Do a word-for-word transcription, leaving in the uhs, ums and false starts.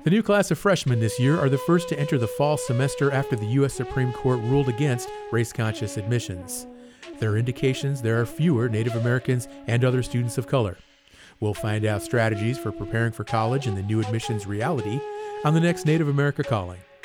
The new class of freshmen this year are the first to enter the fall semester after the U S Supreme Court ruled against race-conscious admissions. There are indications there are fewer Native Americans and other students of color. We'll find out strategies for preparing for college in the new admissions reality on the next Native America Calling.